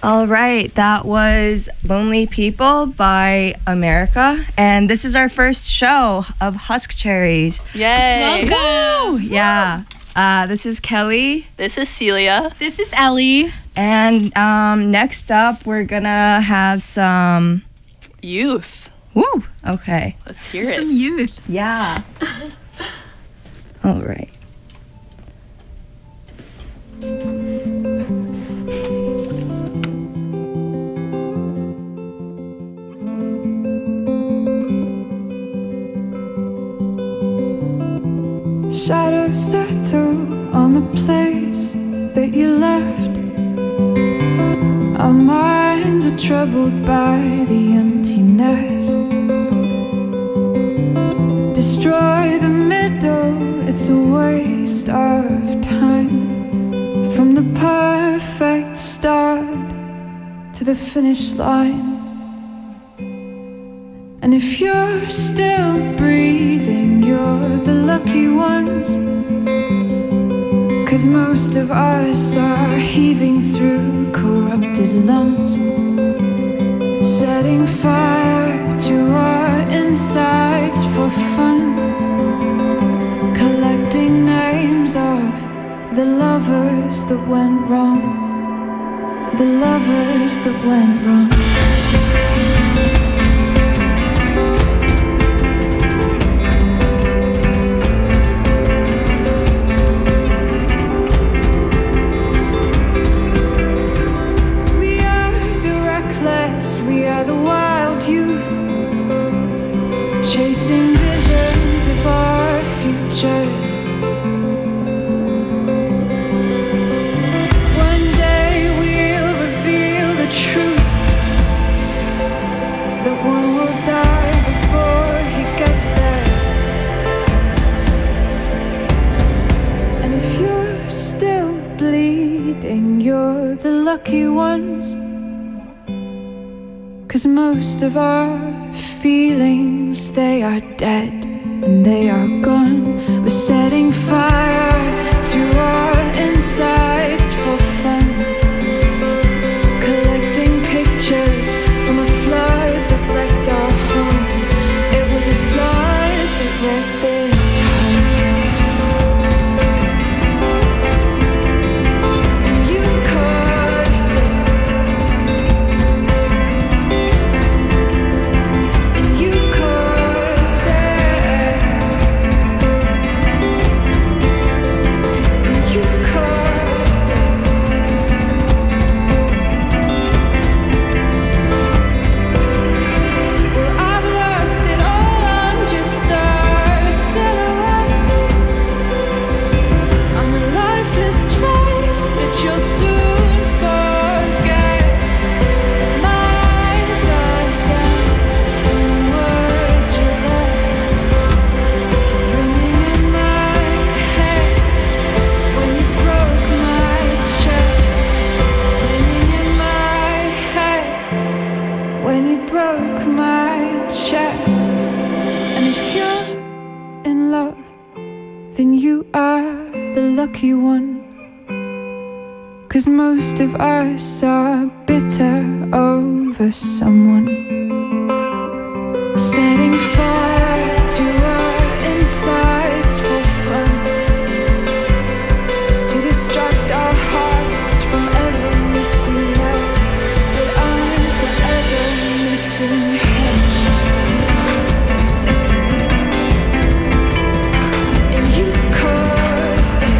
All right, that was Lonely People by America. And this is our first show of Husk Cherries. Yay! Welcome! Woo! Yeah. This is Kelly. This is Celia. This is Ellie. And next up, we're gonna have some Youth. Woo! Okay. Let's hear it. Some youth. Yeah. All right. Shadows settle on the place that you left. Our minds are troubled by the emptiness. Destroy the middle, it's a waste of time. From the perfect start to the finish line. And if you're still breathing, you're the lucky ones. 'Cause most of us are heaving through corrupted lungs, setting fire to our insides for fun, collecting names of the lovers that went wrong, the lovers that went wrong. We are the wild youth, chasing visions of our futures. One day we'll reveal the truth, that one will die before he gets there. And if you're still bleeding, you're the lucky ones. 'Cause most of our feelings, they are dead and they are gone. We're setting fire to our insides for fun, collecting pictures from a flood that wrecked our home. It was a flood that wrecked this home. And you caused it. Lucky one. 'Cause most of us are bitter over someone, setting fire to our insides for fun, to distract our hearts from ever missing that. But I'm forever missing him. And you caused it.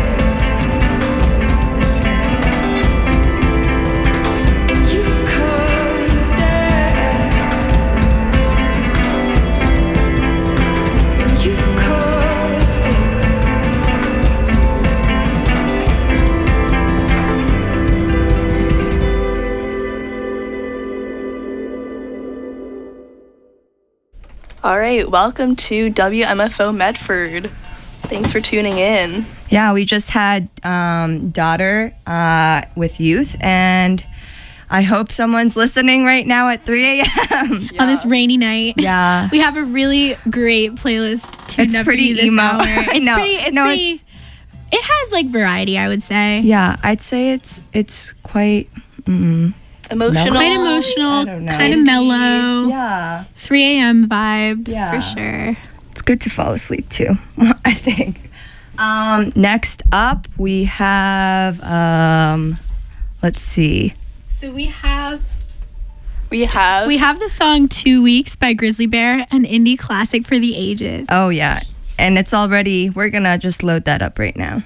All right, welcome to WMFO Medford. Thanks for tuning in. Yeah, we just had Daughter with Youth, and I hope someone's listening right now at 3 a.m. on this rainy night. Yeah. We have a really great playlist tuned It's up pretty for you this emo. hour. I know. It has like variety, I would say. Yeah, I'd say it's quite. Emotional. Quite I emotional, don't know. kind of mellow. Yeah. 3 a.m. vibe Yeah. for sure. It's good to fall asleep too, I think. Next up, we have, let's see. So we have We have the song 2 Weeks by Grizzly Bear, an indie classic for the ages. Oh, yeah. And it's already, we're going to just load that up right now.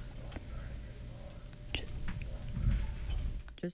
Just.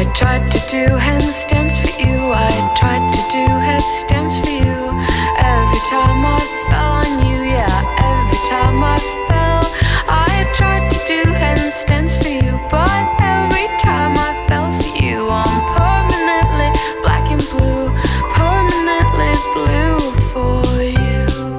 do handstands for you. I tried to do headstands for you. Every time I fell on you, yeah, every time I fell, I tried to do handstands for you, but every time I fell for you, I'm permanently black and blue, permanently blue for you.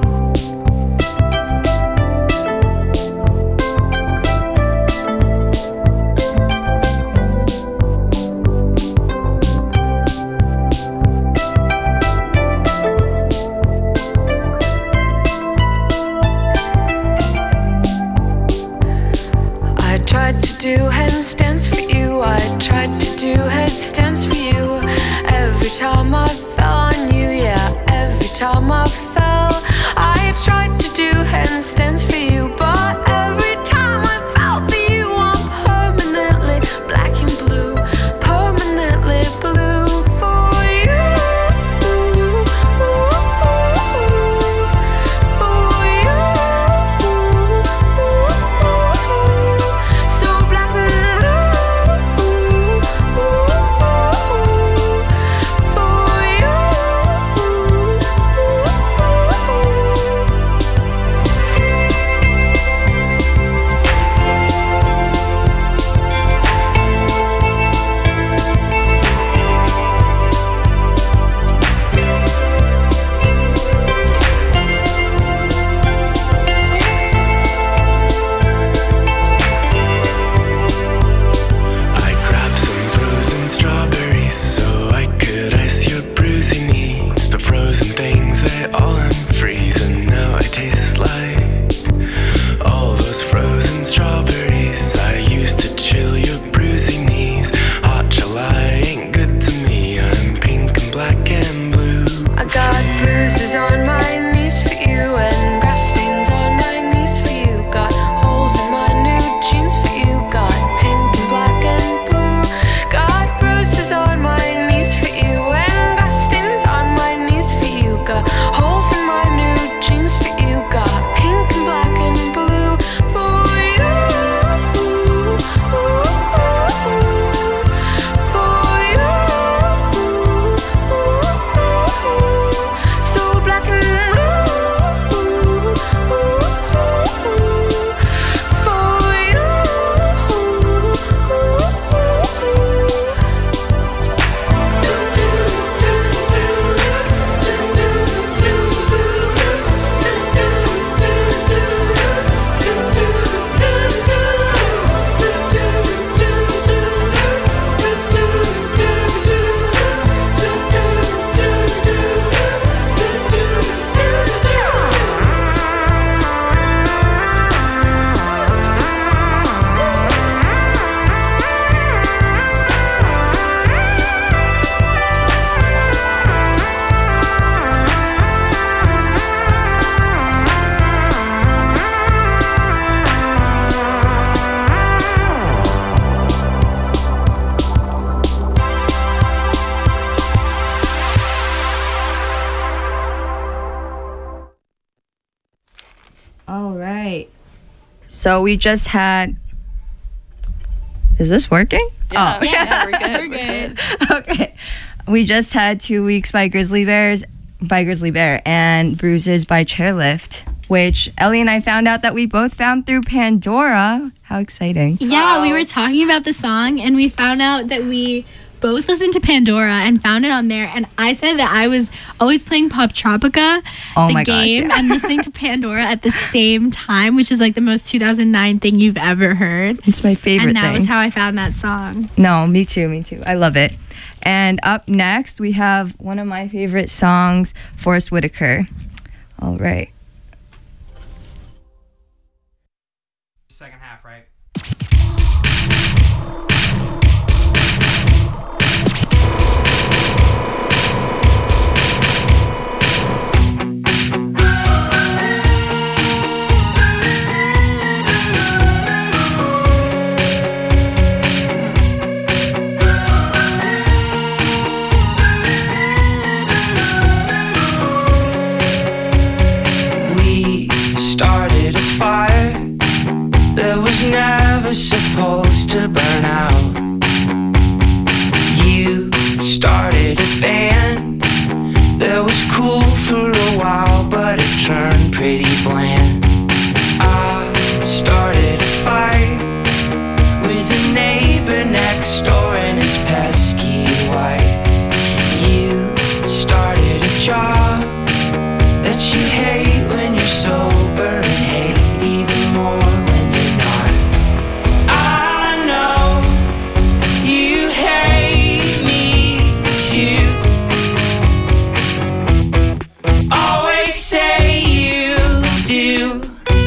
Do handstands for you. I tried to do headstands for you. Every time I fell on you, yeah, every time I fell, I tried to do handstands for you, but every time I fell for you, I'm permanently black and blue, permanently blue for you. For you. So we just had. Is this working? Yeah, oh. yeah, we're good. We're good. Okay. We just had 2 weeks by Grizzly Bear and Bruises by Chairlift, which Ellie and I found out that we both found through Pandora. How exciting. Yeah, we were talking about the song and we found out that we both listened to Pandora and found it on there. And I said that I was always playing Pop Tropica, the game, and listening to Pandora at the same time, which is like the most 2009 thing you've ever heard. It's my favorite thing. And that was how I found that song. No, me too. I love it. And up next, we have one of my favorite songs, Forest Whitaker. All right. Second half, right? but it turned pretty bland. I started a fight with a neighbor next door and his pesky wife. You started a job that you hate when you're sober and hate even more when you're not. I know you hate me too. Always say you do.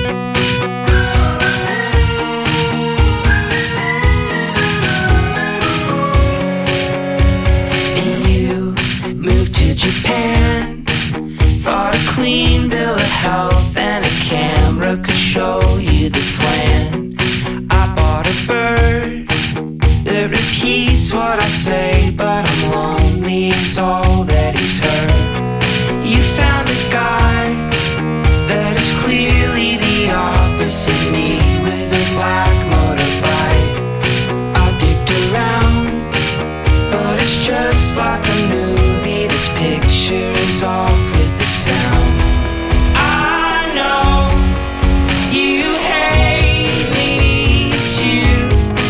And you moved to Japan, thought a clean bill of health and a camera could show you the plan. I bought a bird that repeats what I say, but I'm lonely, it's all that he's heard. You found a guy that is clearly the opposite me, with a black motorbike. I digged around, but it's just like a movie. This picture is off with the sound. I know you hate me too.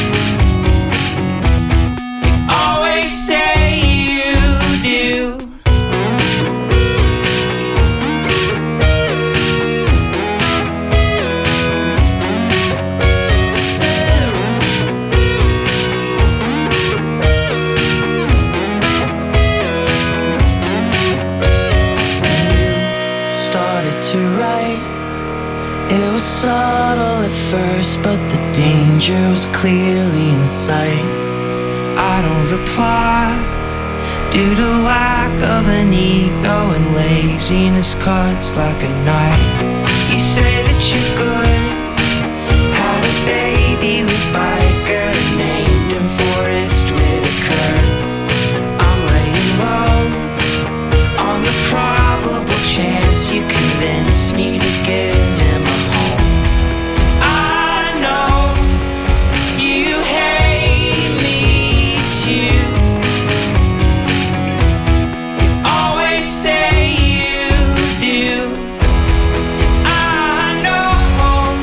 You always say you do. Started to write. It was subtle at first, but the danger was clearly in sight. I don't reply due to lack of an ego, and laziness cuts like a knife. You say that you're good, had a baby with Biker, named him Forrest Whitaker. I'm laying low on the probable chance you convince me to give him a home. I know you hate me too. You always say you do. I know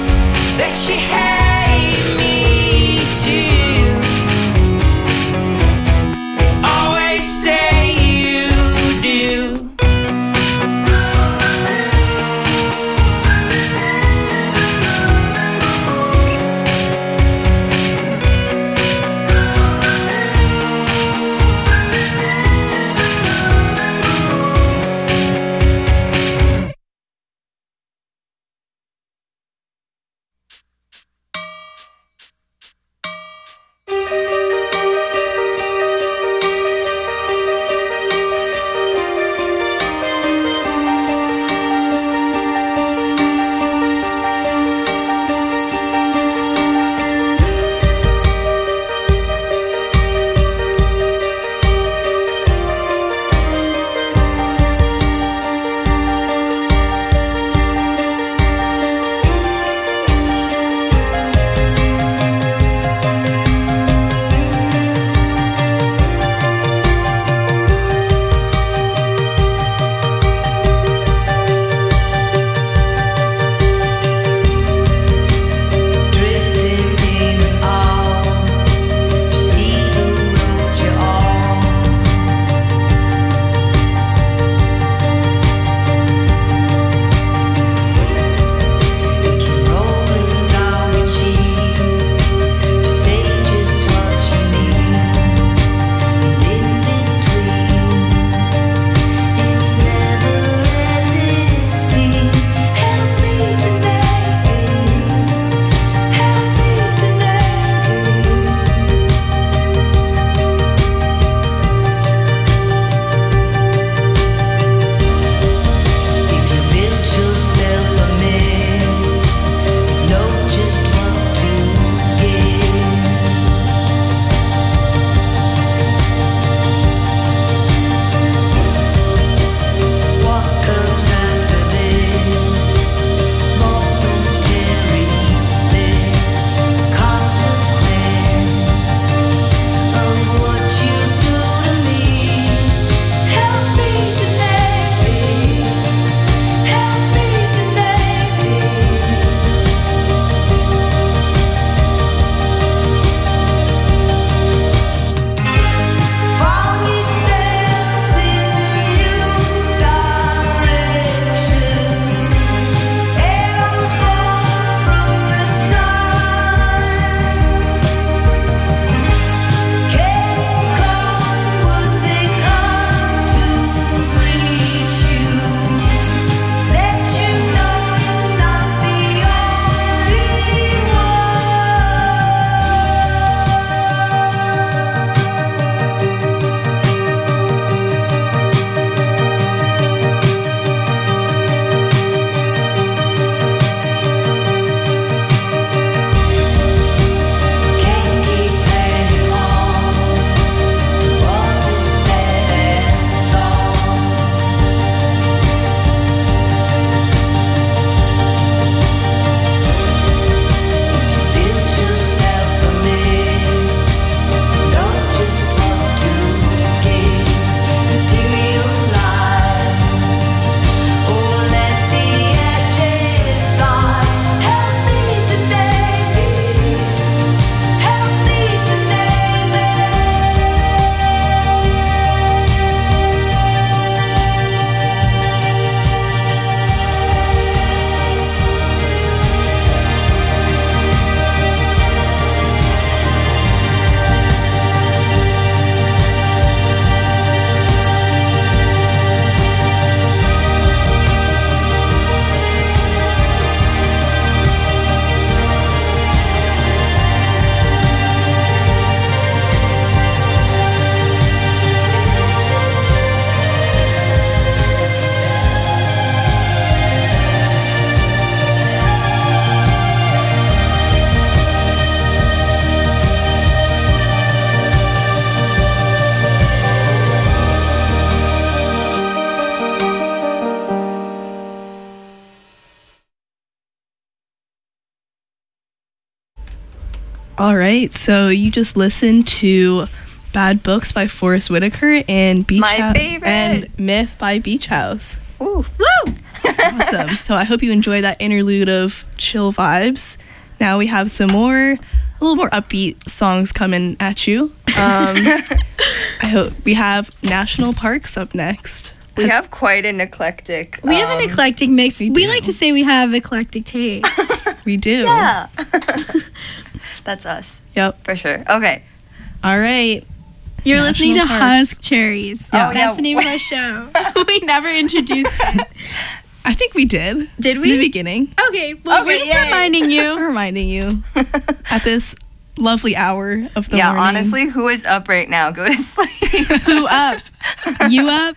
All right, so you just listened to Bad Books by Forrest Whitaker and My favorite. and Myth by Beach House. Ooh. Woo! Awesome. So I hope you enjoyed that interlude of chill vibes. Now we have some more, a little more upbeat songs coming at you. I hope we have National Parks up next. We have quite an eclectic. We have an eclectic mix. We like to say we have eclectic tastes. We do. Yeah. That's us. Yep. For sure. Okay. All right. You're listening to National Parks. Husk Cherries. Yeah. That's the name of our show. We never introduced it. I think we did. Did In we? the beginning. Okay, well, we're just yay. reminding you. Reminding you at this lovely hour of the Yeah, morning. honestly, who is up right now? Go to sleep. Who up? You up?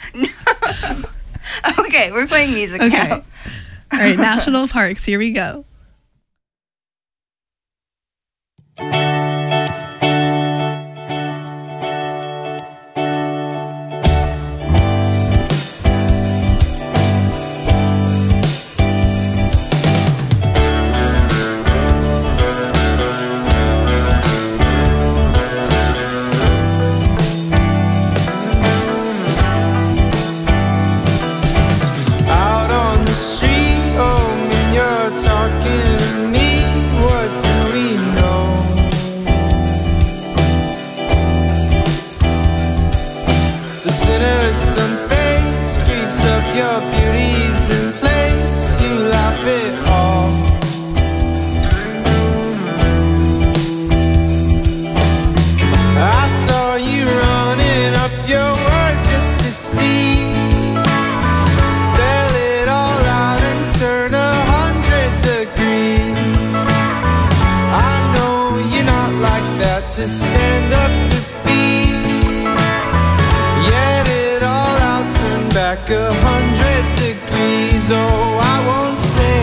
Okay, we're playing music Okay. now. All right, National Parks. Here we go. Out on the street, oh man, you're talking to me. What do we know? The sinister face creeps up, your beauty's in place. You laugh it all. I saw you running up your words just to see. Spell it all out and turn 100 degrees. I know you're not like that to stand up to feet. Yet it all out, turn back 100 degrees. Oh, I won't say.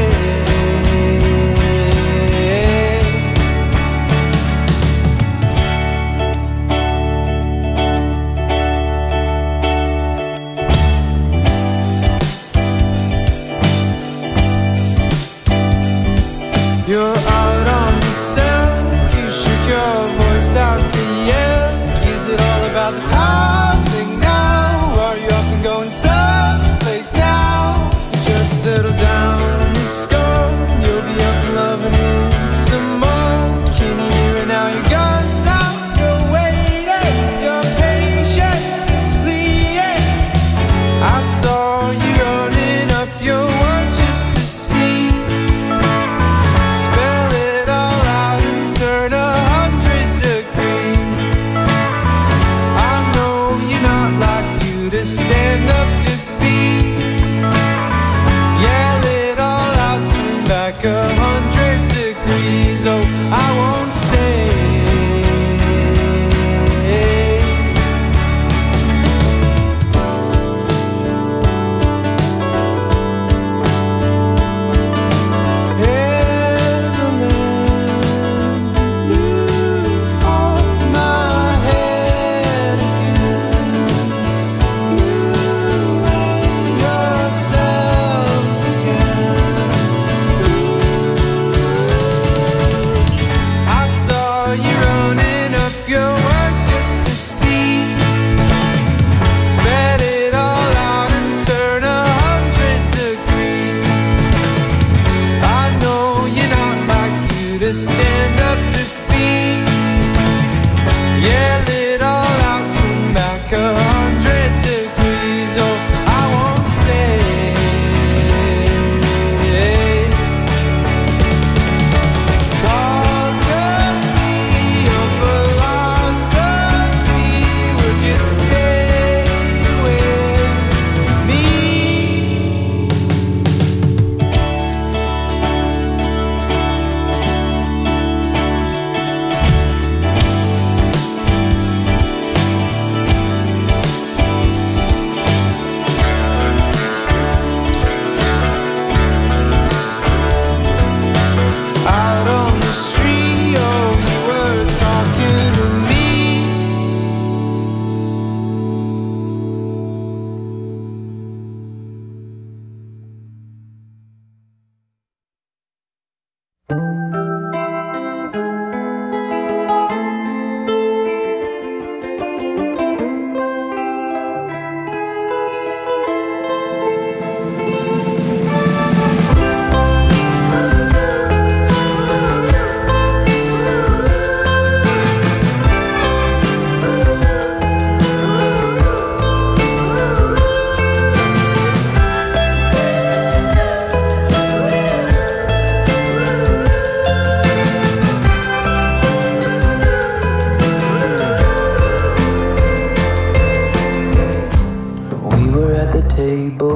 You're out on yourself, you shook your voice out to yell. Is it all about the topic now? Are you up and going someplace now? Just settle down, Miss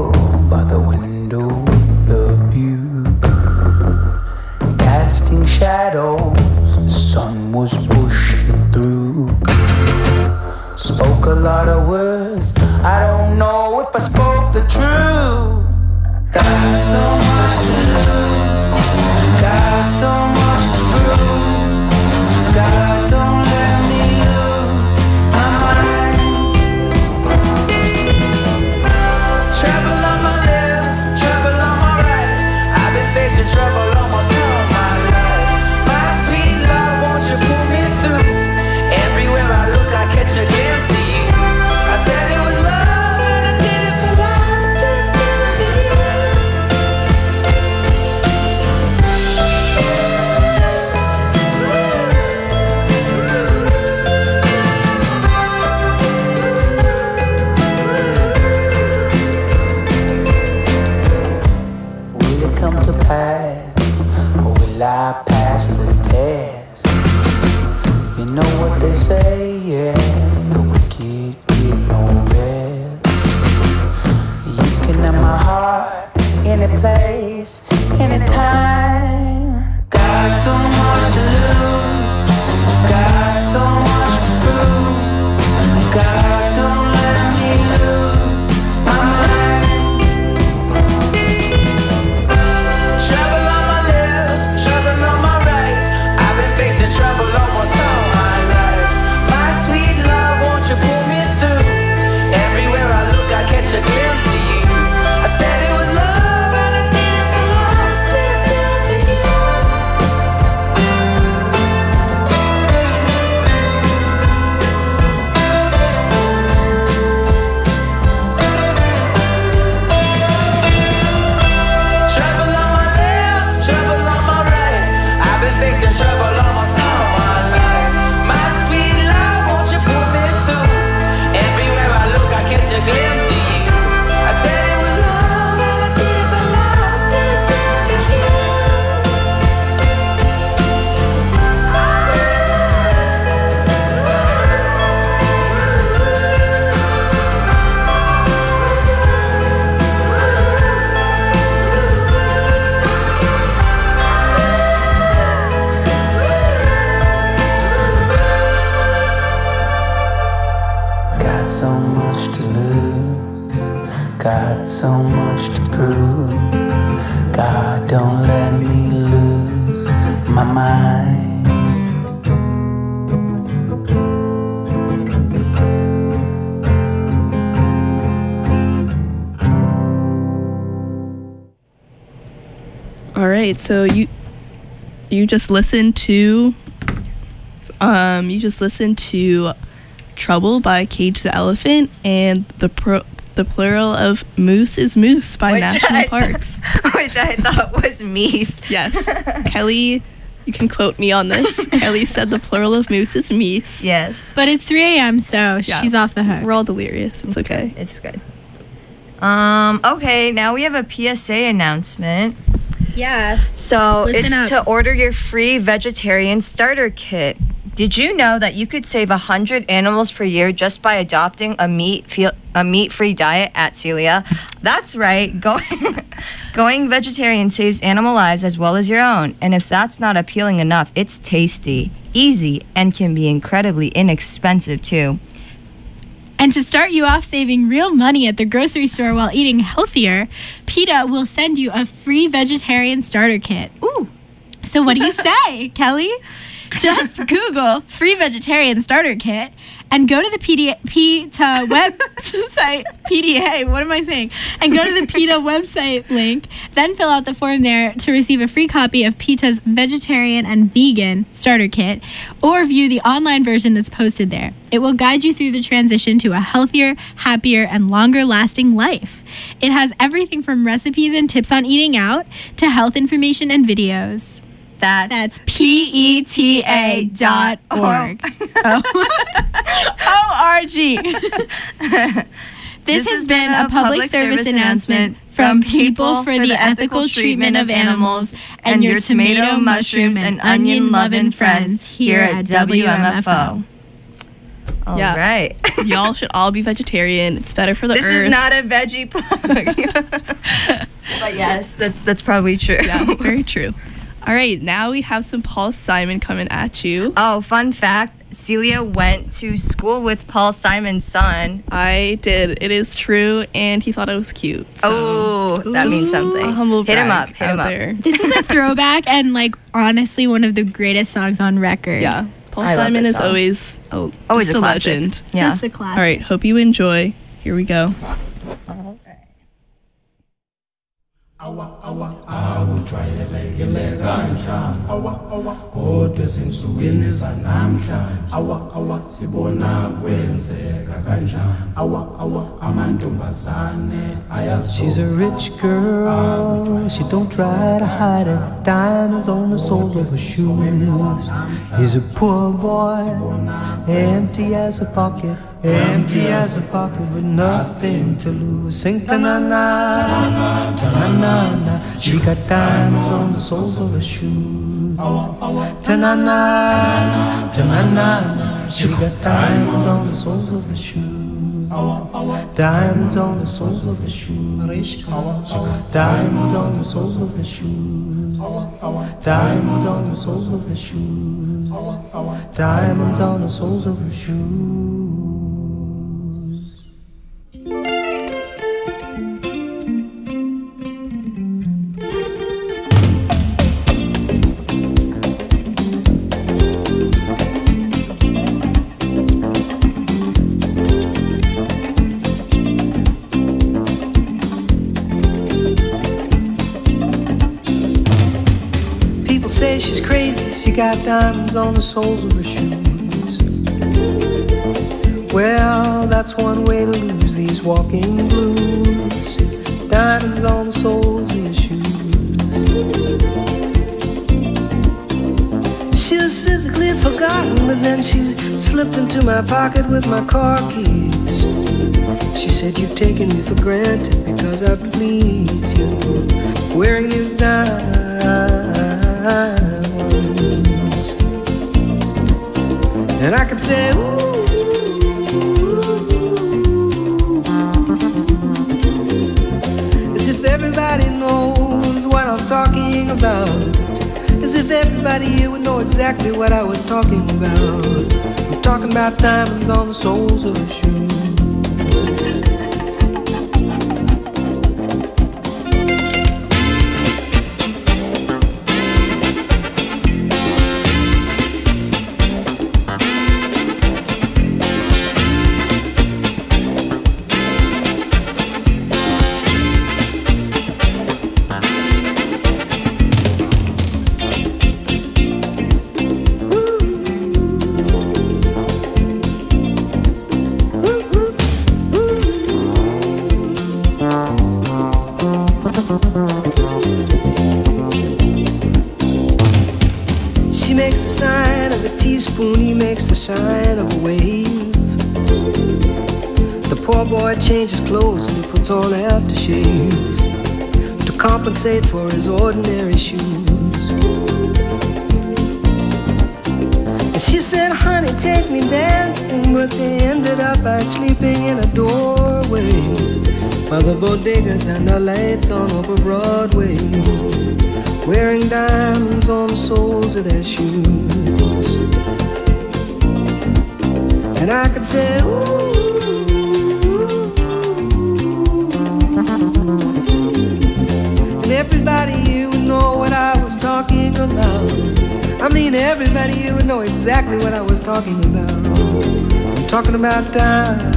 table by the window with the view. Casting shadows, the sun was pushing through. Spoke a lot of words, I don't know if I spoke the truth. Got so much to lose, got so much to prove. God, don't let me lose my mind. Trouble on my left, trouble on my right. I've been facing trouble almost all my life. My sweet love, won't you pull me through? Everywhere I look, I catch a glimpse of you. I said it was love, and I did it for love, I did it for you. Will it come to pass, or will I pass the test? You know what they say, yeah, the wicked get no rest. You can have my heart, any place, anytime. Got so much to lose, got so much to prove. God, don't let me lose my mind. Trouble on my left, trouble on my right. I've been facing trouble almost all my life. My sweet love, won't you pull me through? Everywhere I look, I catch a glimpse of you. I said it was love, and I did it for love, did it for you. Trouble on my left, trouble on my right. I've been facing trouble almost all my life. My sweet love, won't you pull me through? Everywhere I look, I catch a glimpse of you. I said it was love, and I did it for love, I did it for you. Got so much to lose, got so much to prove. God, don't let me lose my mind. All right, so you just listened to Trouble by Cage the Elephant and the plural of Moose is Moose by National Parks. Which I thought was meese. Yes. Kelly, you can quote me on this. Kelly said the plural of moose is meese. Yes. But it's 3 a.m., so she's off the hook. We're all delirious. It's okay. Good. It's good. Okay, now we have a PSA announcement. Yeah. So Listen it's up. to order your free vegetarian starter kit. Did you know that you could save 100 animals per year just by adopting a meat-free diet at Celia? That's right. Going vegetarian saves animal lives as well as your own. And if that's not appealing enough, it's tasty, easy, and can be incredibly inexpensive too. And to start you off saving real money at the grocery store while eating healthier, PETA will send you a free vegetarian starter kit. Ooh. So what do you say, Kelly? Just Google free vegetarian starter kit and go to the PETA website, PDA, what am I saying? And go to the PETA website link, then fill out the form there to receive a free copy of PETA's vegetarian and vegan starter kit, or view the online version that's posted there. It will guide you through the transition to a healthier, happier, and longer lasting life. It has everything from recipes and tips on eating out to health information and videos. That's PETA.org. O-R-G. This has been a public service announcement from People for the Ethical Treatment of Animals and your tomato, mushrooms, and onion loving friends here at WMFO. All right. Y'all should all be vegetarian. It's better for the earth. This is not a veggie plug. But yes, that's probably true. Yeah, very true. All right, now we have some Paul Simon coming at you. Oh, fun fact. Celia went to school with Paul Simon's son. I did. It is true, and he thought I was cute. So. That means something. A humble Hit him brag up. Hit him out up. there. This is a throwback and like honestly one of the greatest songs on record. Yeah, Paul I love Simon this is song. always a a classic. legend. Yeah. Just a classic. All right, hope you enjoy. Here we go. awujwayelekile kanjani kodwa ezinsukwini zanamhlanje sibona kwenzeka kanjani amantombazane She's a rich girl, she don't try to hide it. Diamonds on the soles of her shoes. He's a poor boy, empty as a pocket, empty as a pocket with nothing to lose. Sing ta-na-na, ta-na-na-na. She got diamonds on the soles of her shoes. Ta-na-na, ta-na-na-na. She got diamonds on the soles of her shoes. Diamonds on the soles of her shoes. Diamonds on the soles of her shoes. Diamonds on the soles of her shoes. Diamonds on the soles of her shoes. Say she's crazy, she got diamonds on the soles of her shoes. Well, that's one way to lose these walking blues. Diamonds on the soles of your shoes. She was physically forgotten, but then she slipped into my pocket with my car keys. She said, you've taken me for granted because I please you. Wearing these diamonds. And I could say, ooh, as if everybody knows what I'm talking about. As if everybody here would know exactly what I was talking about. I'm talking about diamonds on the soles of her shoes. She makes the sign of a teaspoon, he makes the sign of a wave. The poor boy changes clothes and he puts on aftershave to compensate for his ordinary shoes. And she said, honey, take me dancing, but they ended up by sleeping in a doorway by the bodegas and the lights on over Broadway, wearing diamonds on the soles of their shoes. And I could say, ooh, and everybody here would know what I was talking about. I mean, everybody here would know exactly what I was talking about. I'm talking about diamonds.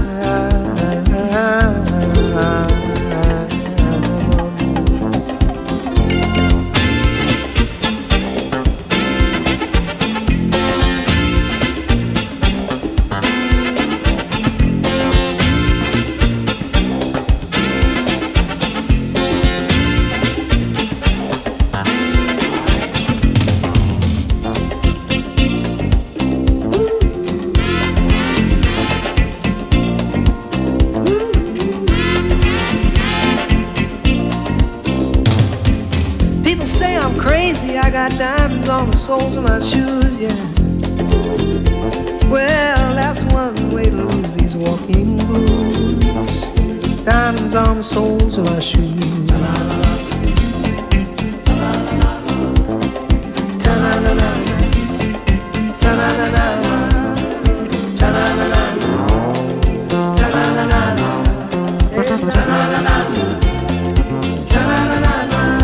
I got diamonds on the soles of my shoes, yeah. Well, that's one way to lose these walking blues. Diamonds on the soles of my shoes. Ta-na-na-na, ta-na-na-na, ta-na-na-na, ta-na-na-na, ta-na-na-na, ta-na-na-na.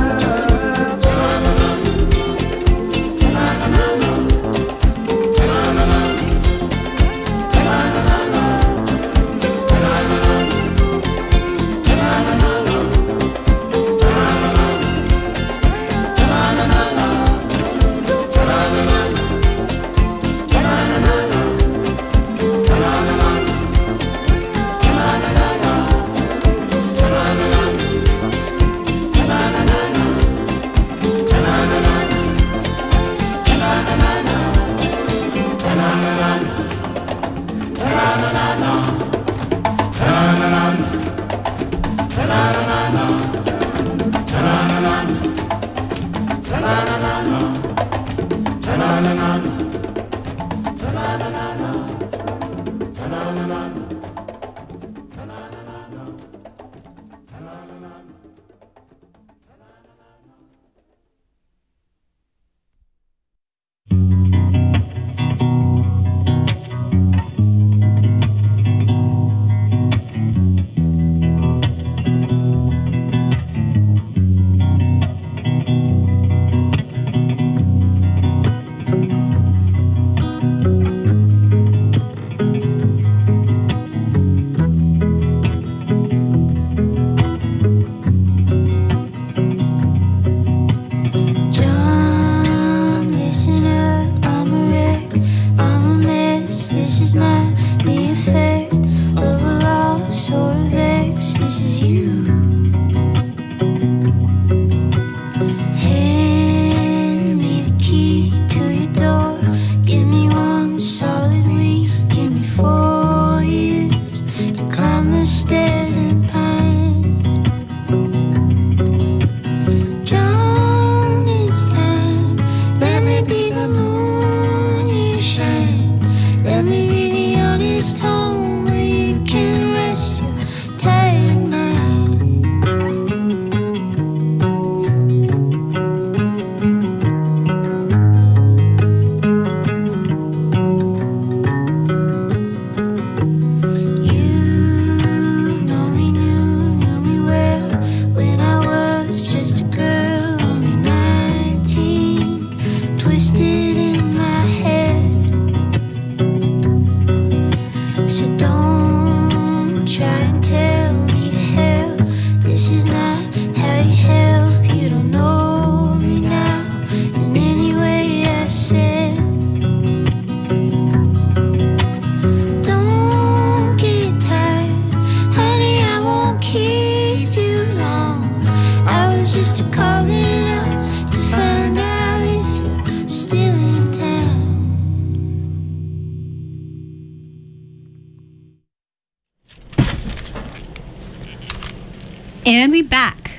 And we back.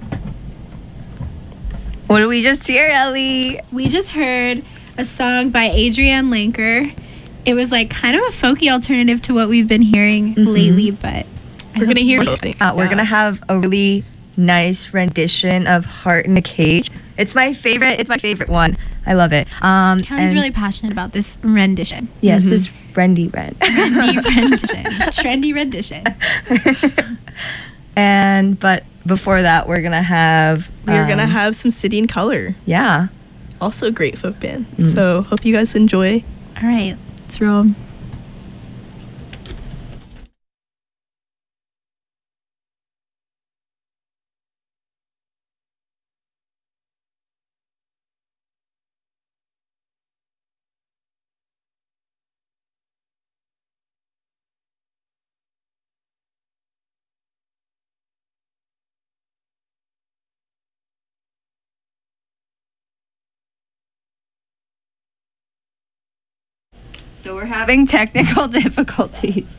What did we just hear, Ellie? We just heard a song by Adrienne Lenker. It was like kind of a folky alternative to what we've been hearing lately, but we're gonna hear. We're gonna have a really nice rendition of "Heart in a Cage." It's my favorite. It's my favorite one. I love it. Kelly's really passionate about this rendition. Yes, this Trendy rendition. Trendy rendition. But before that, we're gonna have some City and Color. Yeah, also a great folk band. So hope you guys enjoy. All right, let's roll. So we're having technical difficulties.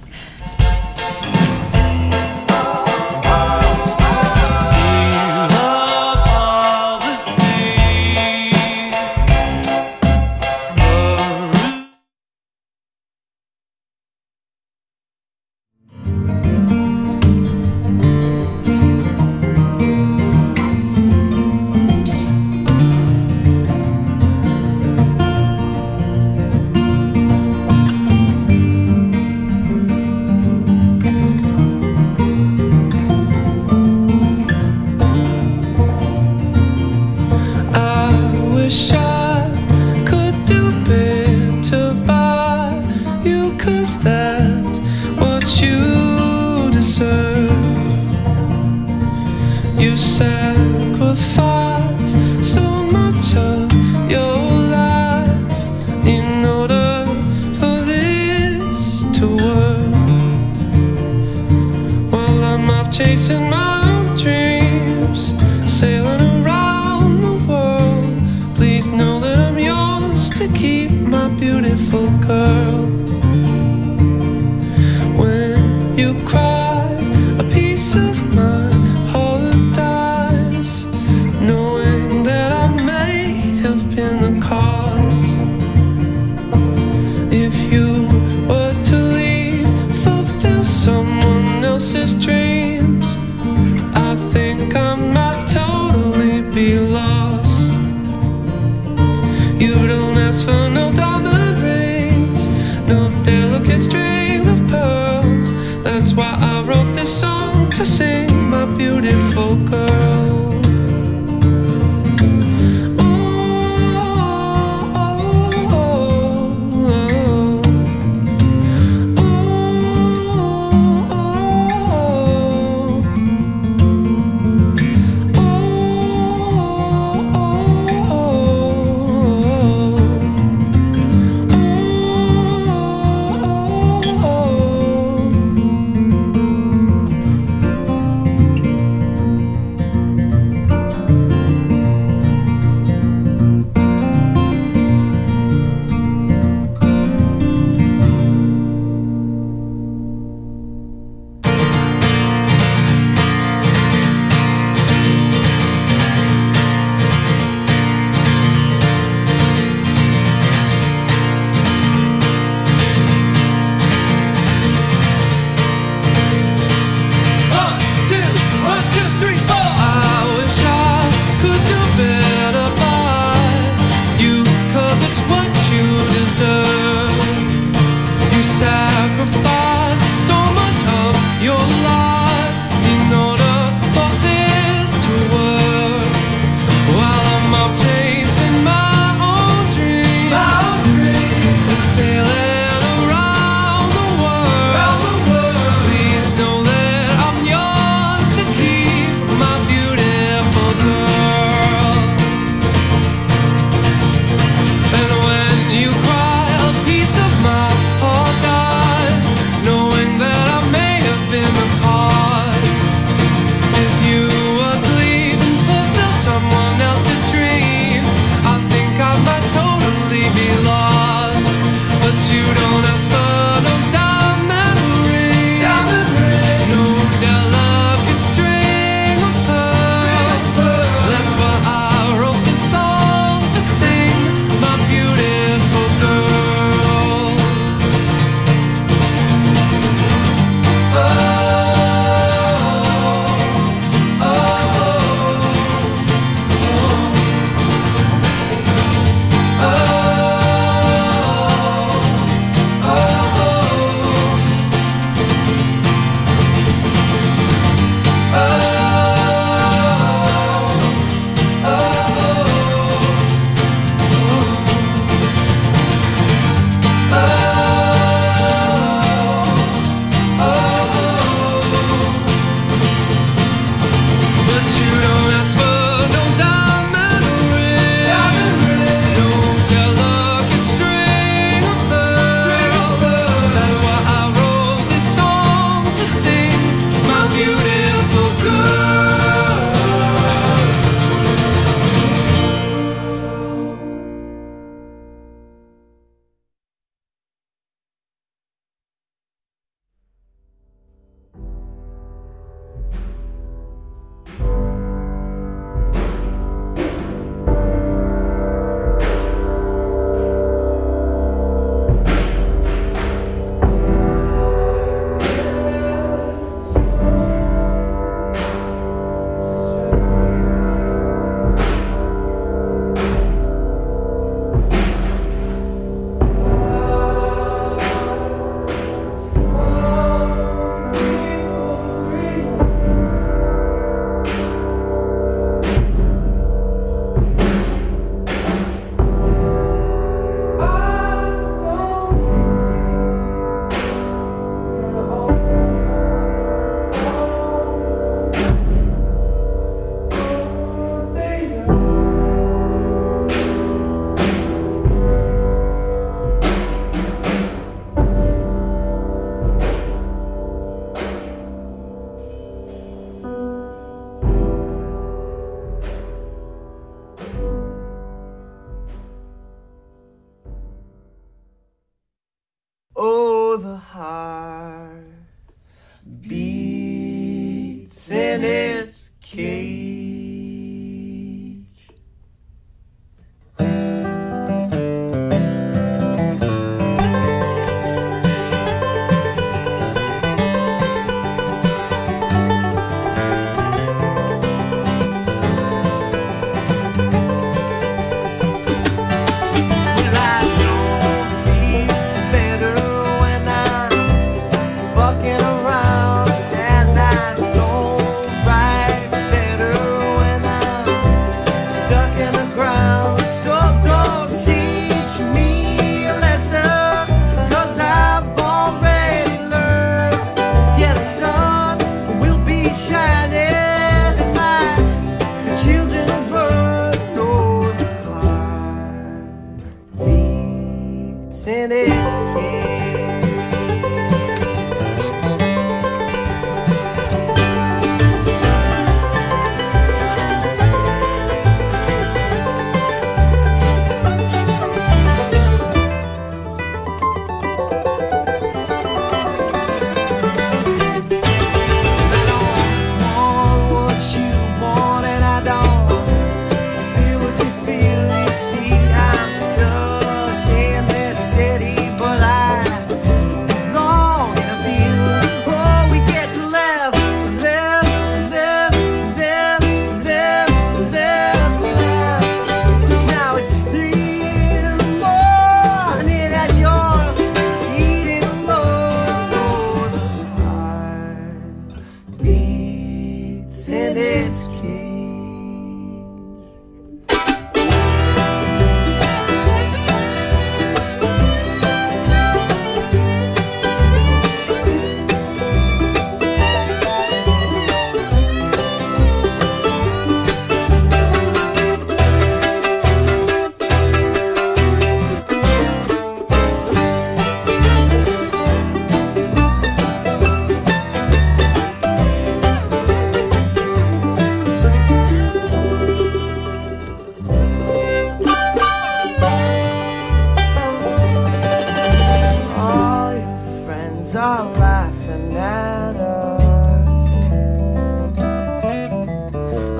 You sacrifice so much of your life in order for this to work. While I'm off chasing my own dreams, sailing around the world, please know that I'm yours to keep, my beautiful girl. When you cry, a piece of my heart dies, knowing that I may have been the cause. If you were to leave, fulfill someone else's dreams, I think I might totally be lost. You don't ask for no diamond rings, no delicate strings of pearls. That's why I wrote this song to sing, my beautiful girl.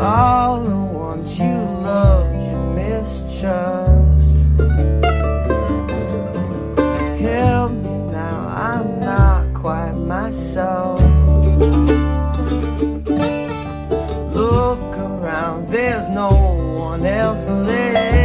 all the ones you loved, you mistrust. Help me now, I'm not quite myself. Look around, there's no one else left.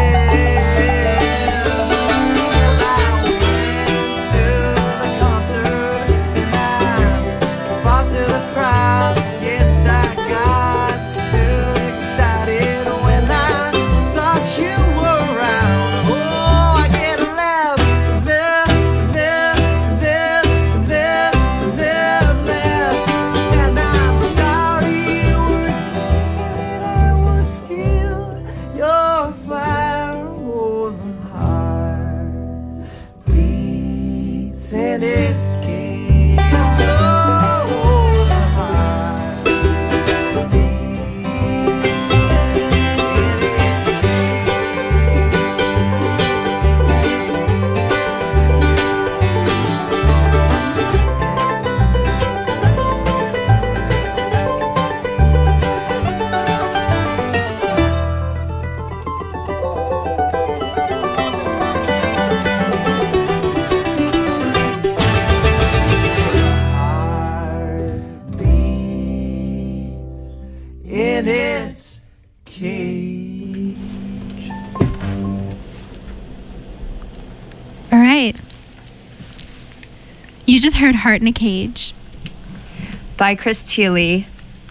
You just heard Heart in a Cage by Chris Thile.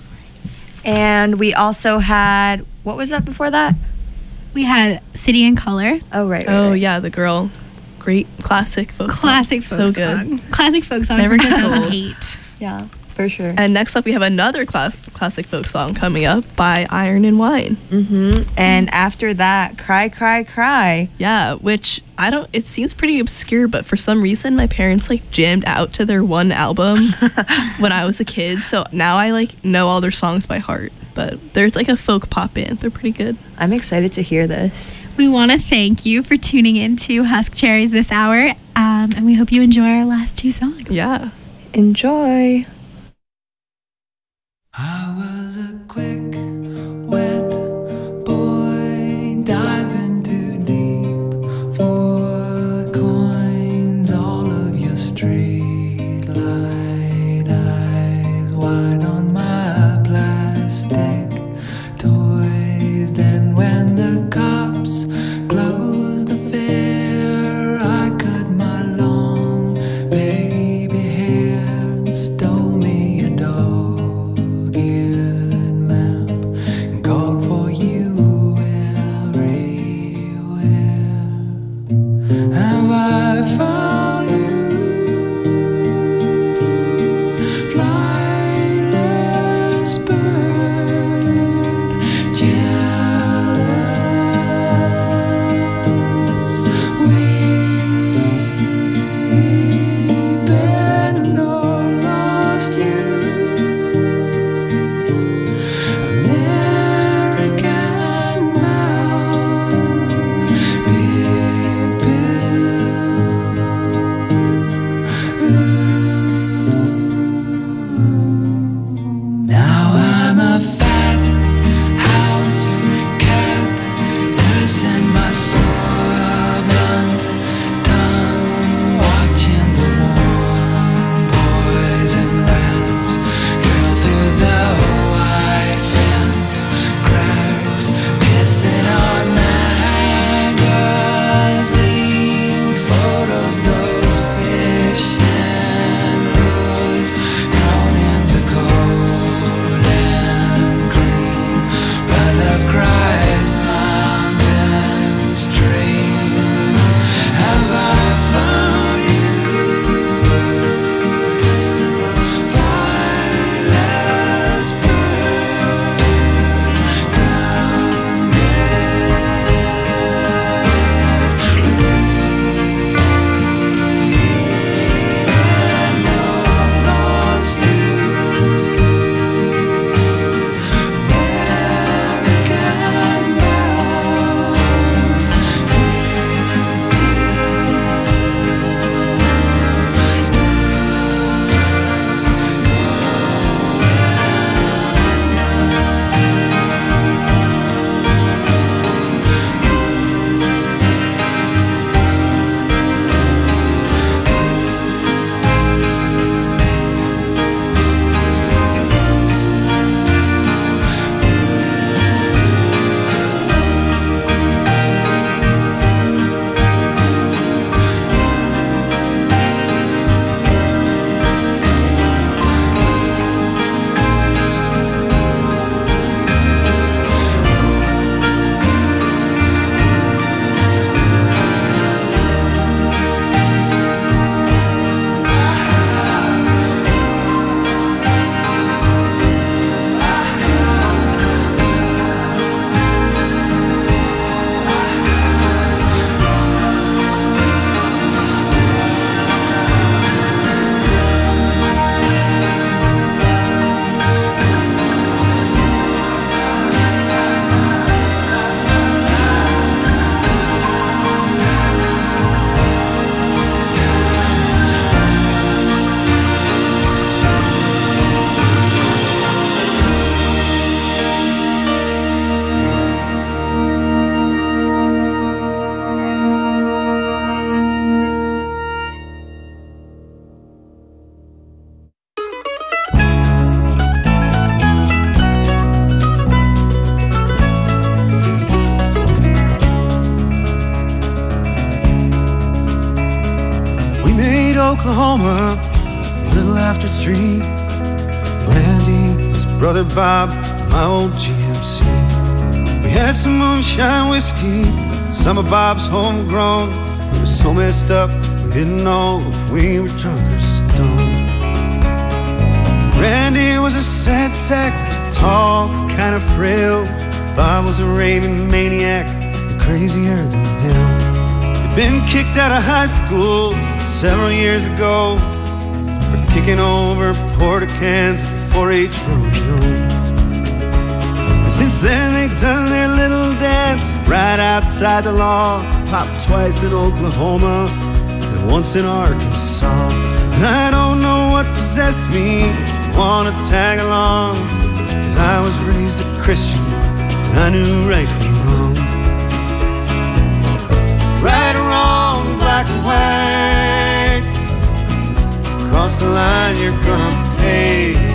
And we also had, what was that before that? We had City in Color. Oh, right. Oh, yeah, The Girl. Great classic folk song. Classic folk song. Classic folk song. Never gets old. Yeah, for sure. And next up, we have another classic folk song coming up by Iron and Wine. Mm-hmm. And after that, Cry, Cry, Cry. Yeah, which it seems pretty obscure, but for some reason, my parents jammed out to their one album when I was a kid. So now I know all their songs by heart. But they're a folk pop band. They're pretty good. I'm excited to hear this. We want to thank you for tuning in to Husk Cherries this hour. And we hope you enjoy our last two songs. Yeah. Enjoy. I was a quick, wet boy diving too deep for coins. All of your street light eyes wide on my plastic toys. Then when the cops closed the fair, I cut my long baby hair and stole Oklahoma, a little after 3. Randy, his brother Bob, my old GMC. We had some moonshine whiskey, some of Bob's homegrown. We were so messed up, we didn't know if we were drunk or stoned. Randy was a sad sack, tall, kind of frail. Bob was a raving maniac, crazier than hell. He'd been kicked out of high school several years ago for kicking over porta cans at the 4-H rodeo. And since then they've done their little dance right outside the law. Popped twice in Oklahoma and once in Arkansas. And I don't know what possessed me to want to tag along, 'cause I was raised a Christian and I knew right from wrong. Right or wrong, black or white, cross the line, you're gonna pay.